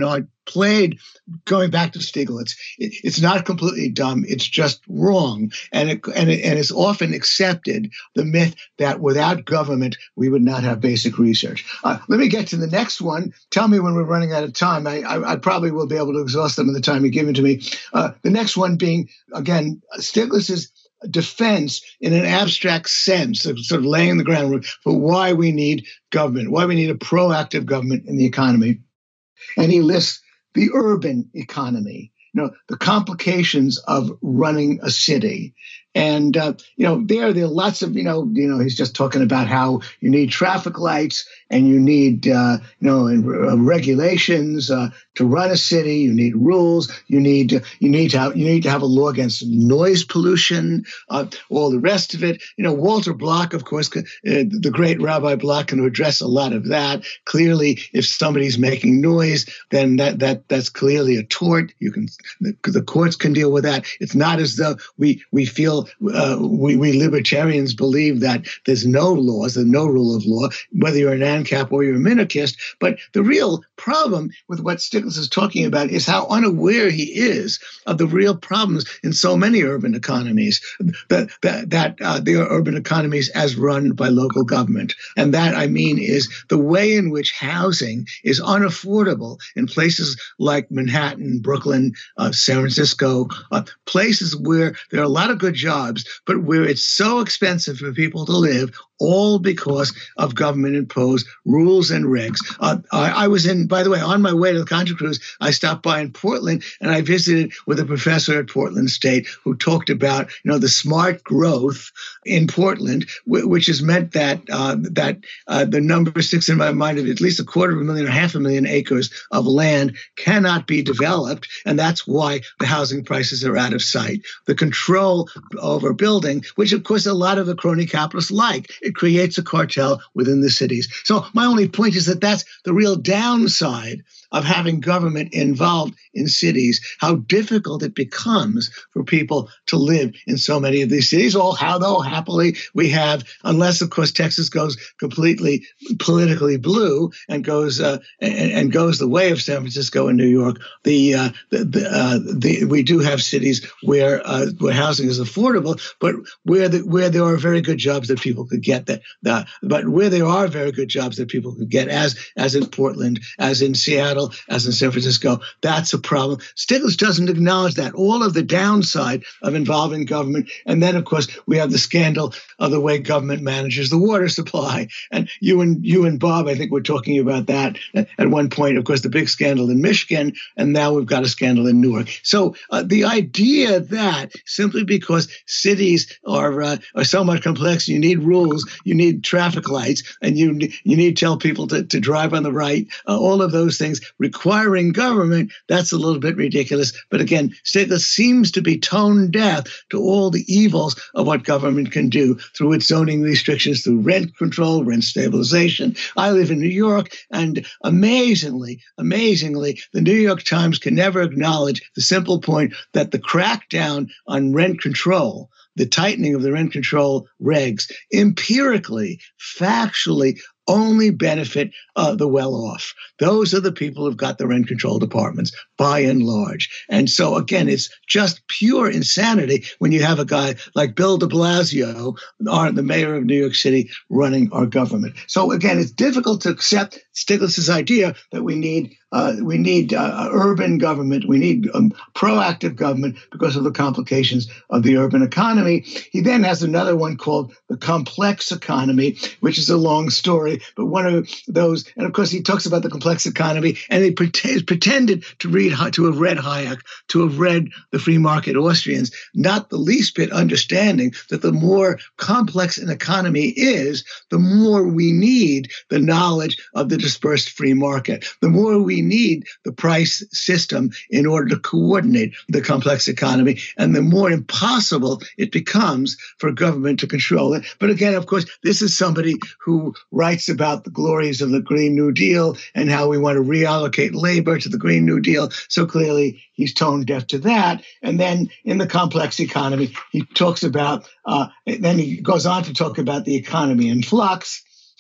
played, going back to Stiglitz, it, it's not completely dumb. It's just wrong. And it, and, it, and it's often accepted, the myth that without government, we would not have basic research. Uh, let me get to the next one. Tell me when we're running out of time. I, I, I probably will be able to exhaust them in the time you've given to me. Uh, the next one being, again, Stiglitz's defense in an abstract sense, sort of laying the groundwork for why we need government, why we need a proactive government in the economy. And he lists the urban economy, you know, the complications of running a city. And, uh, you know, there, there are lots of, you know, you know, he's just talking about how you need traffic lights and you need, uh, you know, and, uh, regulations uh, to run a city. You need rules. You need, uh, you need to have, you need to have a law against noise pollution, uh, all the rest of it. You know, Walter Block, of course, uh, the great Rabbi Block can address a lot of that. Clearly, if somebody's making noise, then that, that, that's clearly a tort. You can, the, the courts can deal with that. It's not as though we, we feel Uh, we, we libertarians believe that there's no laws, there's no rule of law, whether you're an ANCAP or you're a minarchist. But the real problem with what Stiglitz is talking about is how unaware he is of the real problems in so many urban economies, that that, that uh, they are urban economies as run by local government. And that, I mean, is the way in which housing is unaffordable in places like Manhattan, Brooklyn, uh, San Francisco, uh, places where there are a lot of good jobs, but where it's so expensive for people to live, all because of government-imposed rules and regs. Uh, I, I was in, by the way, on my way to the Contra Cruise, I stopped by in Portland, and I visited with a professor at Portland State who talked about, you know, the smart growth in Portland, w- which has meant that uh, that uh, the number sticks in my mind of at least a quarter of a million or half a million acres of land cannot be developed, and that's why the housing prices are out of sight. The control over building, which of course a lot of the crony capitalists like. It creates a cartel within the cities. So my only point is that that's the real downside of having government involved in cities, how difficult it becomes for people to live in so many of these cities, all how though happily we have, unless of course Texas goes completely politically blue and goes uh, and, and goes the way of San Francisco and New York, the, uh, the, the, uh, the we do have cities where uh, where housing is affordable, but where the, where there are very good jobs that people could get that, that but where there are very good jobs that people could get, as as in Portland, as in Seattle, as in San Francisco, that's a problem. Stiglitz doesn't acknowledge that, all of the downside of involving government. And then, of course, we have the scandal of the way government manages the water supply. And you and you and Bob, I think, were talking about that at one point. Of course, the big scandal in Michigan, and now we've got a scandal in Newark. So uh, the idea that simply because cities are uh, are somewhat complex, you need rules, you need traffic lights, and you you need to tell people to, to drive on the right, uh, all of those things requiring government, that's a little bit ridiculous. But again, Stiglitz seems to be tone deaf to all the evils of what government can do through its zoning restrictions, through rent control, rent stabilization. I live in New York, and amazingly, amazingly, the New York Times can never acknowledge the simple point that the crackdown on rent control, the tightening of the rent control regs, empirically, factually, only benefit uh, the well-off. Those are the people who've got the rent control departments, by and large. And so, again, it's just pure insanity when you have a guy like Bill de Blasio, our, the mayor of New York City, running our government. So, again, it's difficult to accept Stiglitz's idea that we need uh, we need uh, urban government, we need um, proactive government because of the complications of the urban economy. He then has another one called the complex economy, which is a long story, but one of those, and of course he talks about the complex economy, and he pretend, pretended to read, to have read Hayek, to have read the free market Austrians, not the least bit understanding that the more complex an economy is, the more we need the knowledge of the dispersed free market, the more we need the price system in order to coordinate the complex economy, and the more impossible it becomes for government to control it. But again, of course, this is somebody who writes about the glories of the Green New Deal and how we want to reallocate labor to the Green New Deal. So clearly he's tone deaf to that. And then in the complex economy, he talks about, uh, then he goes on to talk about the economy in flux. Uh,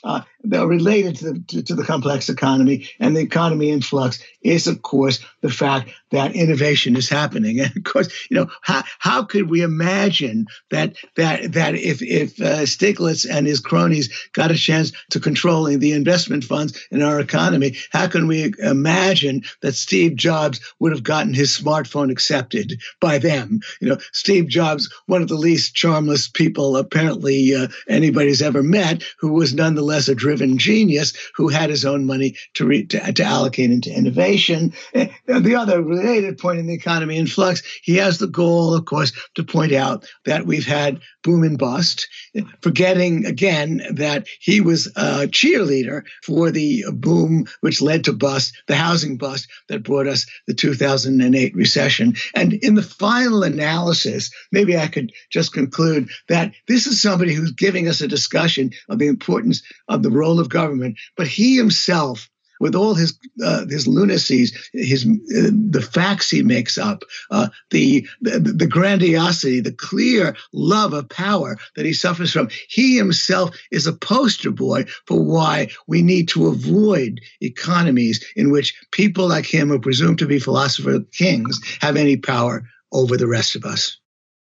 that are related to the, to, to the complex economy and the economy in flux is, of course, the fact that innovation is happening. And of course, you know, how, how could we imagine that that that if if uh, Stiglitz and his cronies got a chance to controlling the investment funds in our economy, how can we imagine that Steve Jobs would have gotten his smartphone accepted by them? You know, Steve Jobs, one of the least charmless people apparently uh, anybody's ever met, who was nonetheless a driven genius who had his own money to, re- to, to allocate into innovation. And the other related point in the economy in flux, he has the goal, of course, to point out that we've had boom and bust, forgetting again that he was a cheerleader for the boom which led to bust, the housing bust that brought us the two thousand eight recession. And in the final analysis, maybe I could just conclude that this is somebody who's giving us a discussion of the importance of the role of government, but he himself, with all his uh, his lunacies, his uh, the facts he makes up, uh, the, the the grandiosity, the clear love of power that he suffers from, he himself is a poster boy for why we need to avoid economies in which people like him, who presume to be philosopher kings, have any power over the rest of us.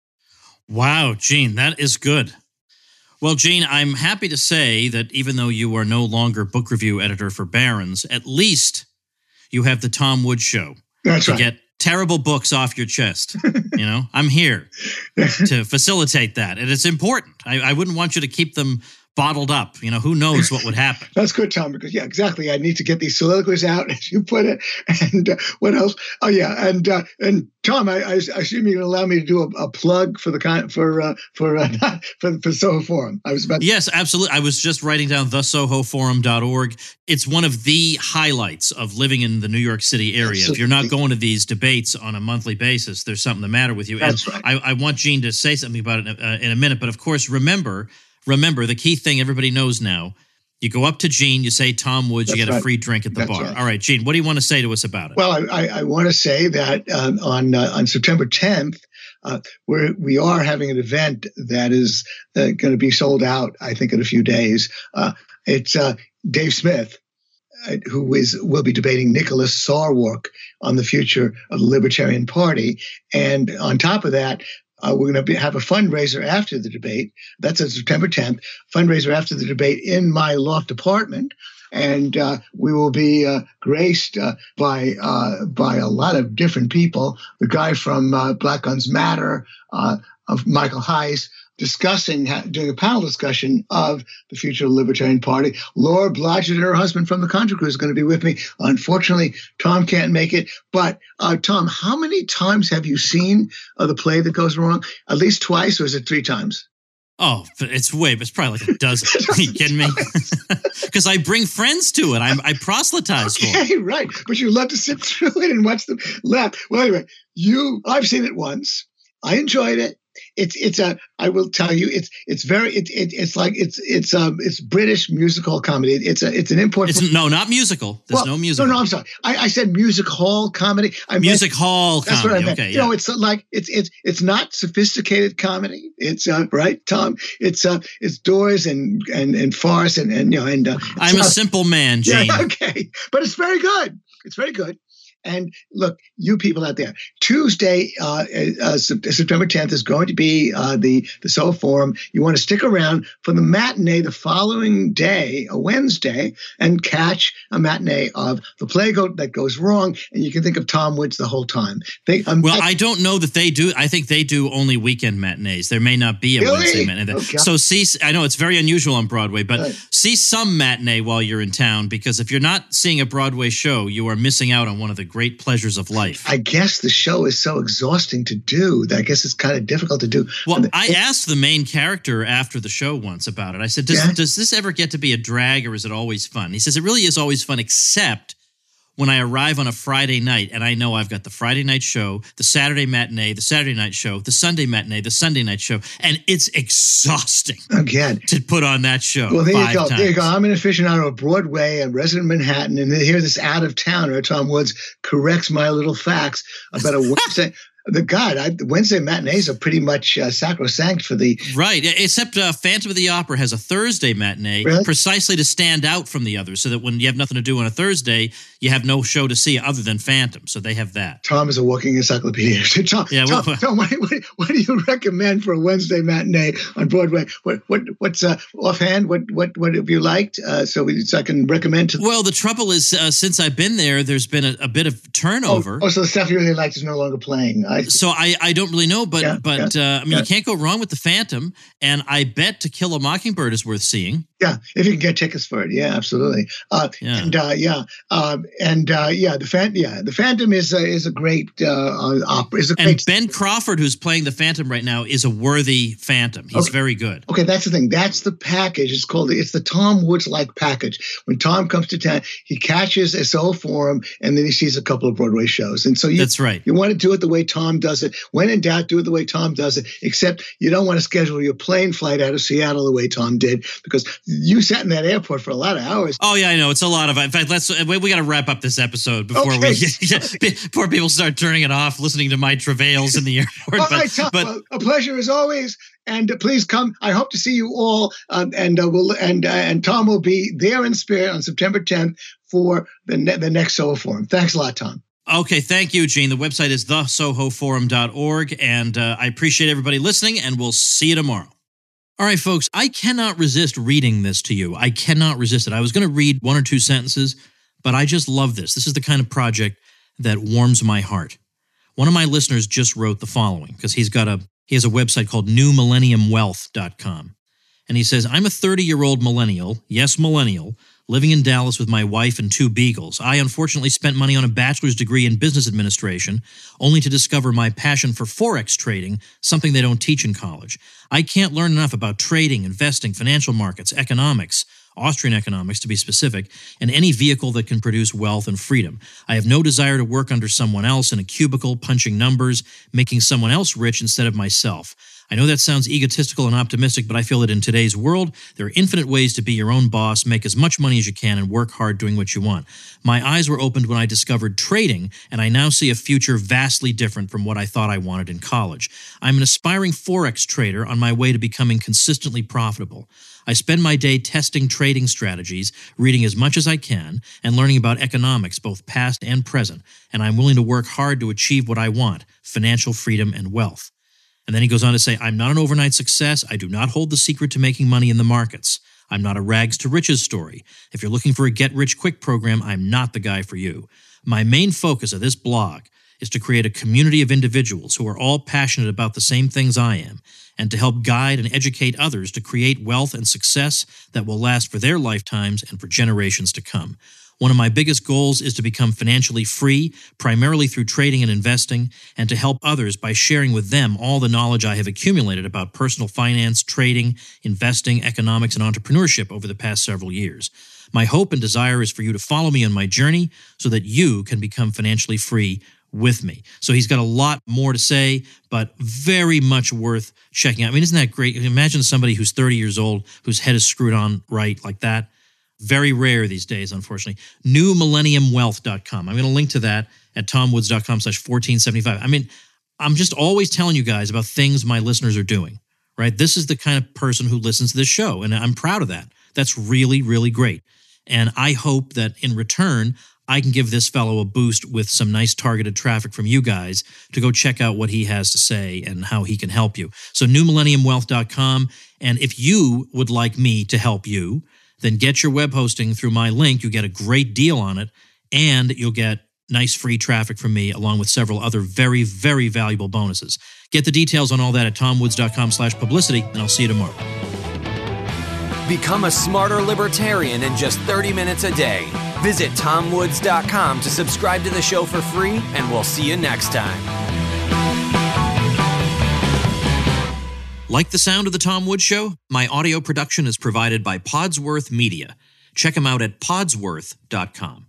Wow, Gene, that is good. Well, Gene, I'm happy to say that even though you are no longer book review editor for Barron's, at least you have the Tom Woods Show. That's to right. get terrible books off your chest. You know, I'm here to facilitate that. And it's important. I, I wouldn't want you to keep them bottled up. You know, who knows what would happen. That's good, Tom, because, yeah, exactly. I need to get these soliloquies out, as you put it. And uh, what else? Oh, yeah. And, uh, and Tom, I, I assume you're going to allow me to do a, a plug for the kind for uh, for, uh, for for Soho Forum. I was about to- Yes, absolutely. I was just writing down the soho forum dot org. It's one of the highlights of living in the New York City area. Absolutely. If you're not going to these debates on a monthly basis, there's something the matter with you. That's and right. I, I want Gene to say something about it uh, in a minute. But of course, remember, remember the key thing everybody knows now. You go up to Gene, you say Tom Woods, That's you get right. a free drink at the That's bar. right. All right, Gene, what do you want to say to us about it? Well, I, I, I want to say that um, on uh, on September tenth, uh, we're, we are having an event that is uh, going to be sold out, I think, in a few days. Uh, it's uh, Dave Smith, uh, who is will be debating Nicholas Sarwark on the future of the Libertarian Party. And on top of that, Uh, we're going to be, have a fundraiser after the debate. That's on September tenth, fundraiser after the debate in my loft apartment. And uh, we will be uh, graced uh, by uh, by a lot of different people. The guy from uh, Black Guns Matter, uh, of Michael Heiss, discussing, doing a panel discussion of the future of the Libertarian Party. Laura Blodgett and her husband from the Contra Crew is going to be with me. Unfortunately, Tom can't make it. But uh, Tom, how many times have you seen uh, the play that goes wrong? At least twice, or is it three times? Oh, it's way, it's probably like a dozen. Are you kidding me? Because I bring friends to it. I, I proselytize for it. Okay, right. But you love to sit through it and watch them laugh. Well, anyway, you, I've seen it once. I enjoyed it. It's it's a I will tell you it's it's very it, it it's like it's it's um it's British musical comedy. It's a it's an import. It's, from, no, not musical. There's well, no musical. No, no, I'm sorry. I, I said music hall comedy. I music meant, hall that's comedy. what I meant. Okay, you yeah. know, it's like it's it's it's not sophisticated comedy. It's uh, right, Tom. It's uh it's doors and and and farce and and you know and uh, I'm a uh, simple man, Gene. yeah, okay, but it's very good. It's very good. And look, you people out there, Tuesday, uh, uh, September tenth is going to be uh, the, the Soho Forum. You want to stick around for the matinee the following day, a Wednesday, and catch a matinee of The Play Go- That Goes Wrong. And you can think of Tom Woods the whole time. They, um, well, I don't know that they do. I think they do only weekend matinees. There may not be a Really? Wednesday matinee. Okay. So see, I know it's very unusual on Broadway, but Right. see some matinee while you're in town, because if you're not seeing a Broadway show, you are missing out on one of the great pleasures of life. I guess the show is so exhausting to do that I guess it's kind of difficult to do. Well, I asked the main character after the show once about it. I said, does, Yeah. does this ever get to be a drag, or is it always fun? He says, it really is always fun, except when I arrive on a Friday night and I know I've got the Friday night show, the Saturday matinee, the Saturday night show, the Sunday matinee, the Sunday night show, and it's exhausting Again. to put on that show. Well, there five you go. Times. There you go. I'm an aficionado of Broadway and resident of Manhattan, and here this out-of-towner, Tom Woods, corrects my little facts about a Wednesday, the God, I, Wednesday matinees are pretty much uh, sacrosanct for the right. Except uh, Phantom of the Opera has a Thursday matinee, really? precisely to stand out from the others, so that when you have nothing to do on a Thursday, you have no show to see other than Phantom. So they have that. Tom is a walking encyclopedia. Tom, yeah, Tom, well, Tom what, what, what do you recommend for a Wednesday matinee on Broadway? What what what's uh, offhand? What what what have you liked? Uh, so, we, so I can recommend to. Well, the trouble is, uh, since I've been there, there's been a, a bit of turnover. Oh, oh, so the stuff you really liked is no longer playing. I, so I, I don't really know, but yeah, but yeah, uh, I mean, yeah. you can't go wrong with the Phantom, and I bet To Kill a Mockingbird is worth seeing. Yeah, if you can get tickets for it, yeah, absolutely. Uh, yeah. And uh, yeah, uh, and uh, yeah, the Phantom, yeah, the Phantom is a, is a great uh, opera. Is a great and Ben Crawford, who's playing the Phantom right now, is a worthy Phantom. He's okay. very good. Okay, that's the thing. That's the package. It's called it's the Tom Woods like package. When Tom comes to town, he catches a soul forum, and then he sees a couple of Broadway shows. And so you, that's right. You want to do it the way Tom does it. When in doubt, do it the way Tom does it. Except you don't want to schedule your plane flight out of Seattle the way Tom did, because you sat in that airport for a lot of hours. Oh yeah, I know. It's a lot of. In fact, let's we, we got to wrap up this episode before okay. we before people start turning it off, listening to my travails in the airport. All but, right, Tom, but well, a pleasure as always, and uh, please come. I hope to see you all, um, and uh, we'll and uh, and Tom will be there in spirit on September tenth for the ne- the next Soho Forum. Thanks a lot, Tom. Okay, thank you, Gene. The website is the soho forum dot org, and uh, I appreciate everybody listening, and we'll see you tomorrow. All right, folks, I cannot resist reading this to you. I cannot resist it. I was going to read one or two sentences, but I just love this. This is the kind of project that warms my heart. One of my listeners just wrote the following, because he's got a he has a website called new millennium wealth dot com. And he says, I'm a thirty-year-old millennial, yes, millennial, living in Dallas with my wife and two beagles. I unfortunately spent money on a bachelor's degree in business administration, only to discover my passion for Forex trading, something they don't teach in college. I can't learn enough about trading, investing, financial markets, economics, Austrian economics to be specific, and any vehicle that can produce wealth and freedom. I have no desire to work under someone else in a cubicle, punching numbers, making someone else rich instead of myself. I know that sounds egotistical and optimistic, but I feel that in today's world, there are infinite ways to be your own boss, make as much money as you can, and work hard doing what you want. My eyes were opened when I discovered trading, and I now see a future vastly different from what I thought I wanted in college. I'm an aspiring Forex trader on my way to becoming consistently profitable. I spend my day testing trading strategies, reading as much as I can, and learning about economics, both past and present, and I'm willing to work hard to achieve what I want, financial freedom and wealth. And then he goes on to say, I'm not an overnight success. I do not hold the secret to making money in the markets. I'm not a rags to riches story. If you're looking for a get-rich-quick program, I'm not the guy for you. My main focus of this blog is to create a community of individuals who are all passionate about the same things I am, and to help guide and educate others to create wealth and success that will last for their lifetimes and for generations to come. One of my biggest goals is to become financially free, primarily through trading and investing, and to help others by sharing with them all the knowledge I have accumulated about personal finance, trading, investing, economics, and entrepreneurship over the past several years. My hope and desire is for you to follow me on my journey so that you can become financially free with me. So he's got a lot more to say, but very much worth checking out. I mean, isn't that great? Imagine somebody who's thirty years old, whose head is screwed on right like that. Very rare these days, unfortunately. new millennium wealth dot com. I'm going to link to that at tom woods dot com slash fourteen seventy-five. I mean, I'm just always telling you guys about things my listeners are doing, right? This is the kind of person who listens to this show, and I'm proud of that. That's really, really great. And I hope that in return, I can give this fellow a boost with some nice targeted traffic from you guys to go check out what he has to say and how he can help you. So new millennium wealth dot com. And if you would like me to help you, then get your web hosting through my link. You get a great deal on it, and you'll get nice free traffic from me along with several other very, very valuable bonuses. Get the details on all that at tom woods dot com slash publicity, and I'll see you tomorrow. Become a smarter libertarian in just thirty minutes a day. Visit tom woods dot com to subscribe to the show for free, and we'll see you next time. Like the sound of The Tom Woods Show? My audio production is provided by Podsworth Media. Check them out at podsworth dot com.